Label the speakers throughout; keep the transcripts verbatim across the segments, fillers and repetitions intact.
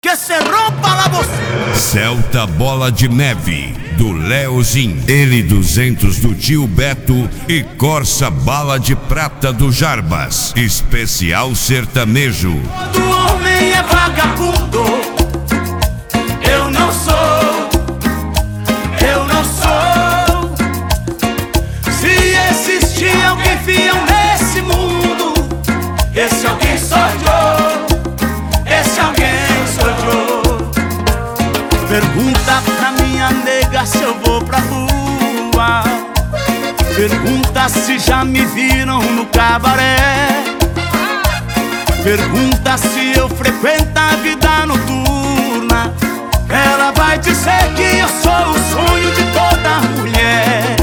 Speaker 1: Que se rompa la voz.
Speaker 2: Celta Bola de Neve, do Leozin, L duzentos do Tio Beto e Corsa Bala de Prata do Jarbas. Especial sertanejo.
Speaker 1: Todo homem é vagabundo. Eu não sou. Eu não sou. Se existir alguém fiel nesse mundo, esse alguém sou eu. Esse alguém sou eu. Pergunta pra minha nega se eu vou pra rua. Pergunta se já me viram no cabaré. Pergunta se eu frequento a vida noturna. Ela vai dizer que eu sou o sonho de toda mulher.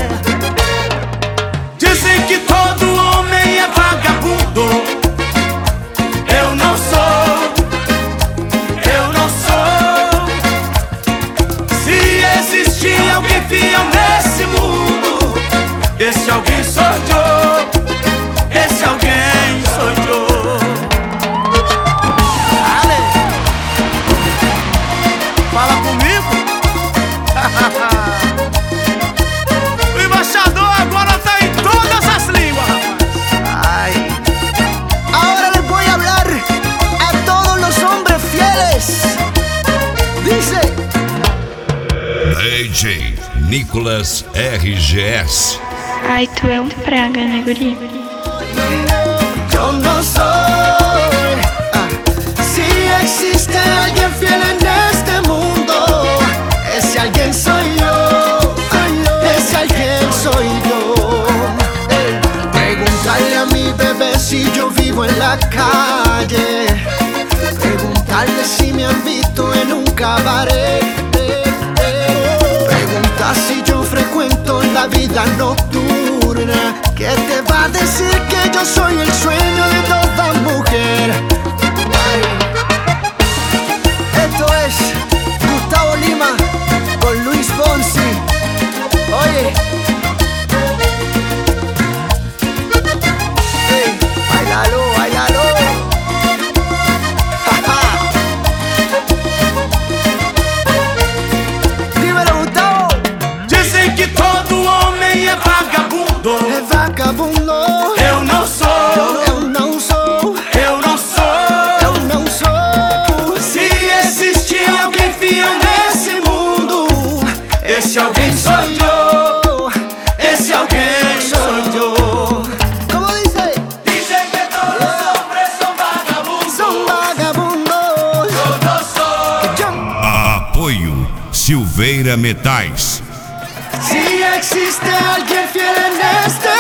Speaker 1: Dizem que todo homem é vagabundo. Eu não sou. Eu não sou. Se existir alguém fiel nesse mundo, esse alguém sou eu. Esse alguém sou eu. Fala comigo. O embaixador agora tá em todas as línguas, rapaz.
Speaker 3: Ay. Ahora les voy a hablar a todos los hombres fieles. Dice:
Speaker 2: D J Nicolas R G S.
Speaker 4: Ai, tu é um praga, né, guri?
Speaker 3: yo no soy. Ah. Si existe alguien fiel en este mundo, ese alguien soy yo. Ese alguien soy yo. Ey. Preguntarle a mi bebé si yo vivo en la calle. Preguntarle si me han visto en un cabaret. Pregunta si yo frecuento la vida nocturna. ¿Qué te va a decir que yo soy el sueño de toda mujer? Ay. Esto es Gustavo Lima con Luis Fonsi. Oye, hey, bailalo, bailalo. Dímelo, Gustavo.
Speaker 1: Dizem que todo homem é vagabundo.
Speaker 3: É vagabundo.
Speaker 1: Eu não sou.
Speaker 3: Eu não sou.
Speaker 1: Eu não sou.
Speaker 3: Eu não sou.
Speaker 1: Se existir alguém fiel nesse mundo, esse alguém sou eu. Esse alguém sou eu.
Speaker 3: ¿Cómo dice?
Speaker 1: Dizem que todos os hombres são vagabundos.
Speaker 3: Son vagabundos.
Speaker 1: Eu não sou.
Speaker 3: Jump.
Speaker 2: Apoio Silveira Metais.
Speaker 3: Si existe alguien fiel en este